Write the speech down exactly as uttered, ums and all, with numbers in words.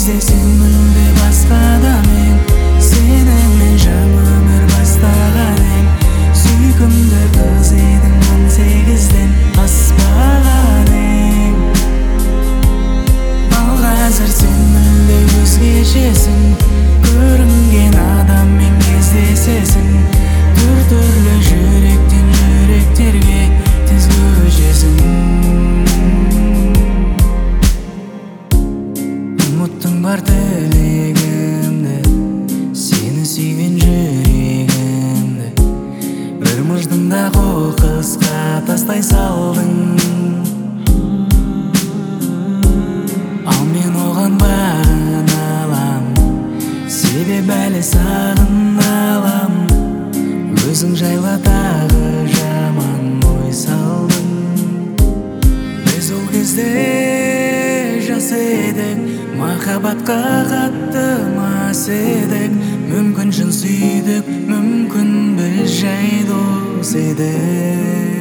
кезде сен мүлде басқада, мен сенімен жаңа өмір бастаған ем. Сүйкімді қыз едің он сегізден аспаған ең. Ал қазір сен мүлде өзгешесің, көрінген адаммен кездесесің. Түр-түрлі жүректен жүректерге тез көшесің. Ұмыттың бар тілегімді, сені сүйген жүрегімді. Бір мыждыңда қоқысқа тастай салдың. Ал мен оған бағынalам, себебі әлі сағыналам. Өзің жайлы тағы жаман ой салдың. Біз ол кезде жас едік, махаббатқа қатты мас едік. Мүмкін шын сүйдік, мүмкін біз жай дос едік.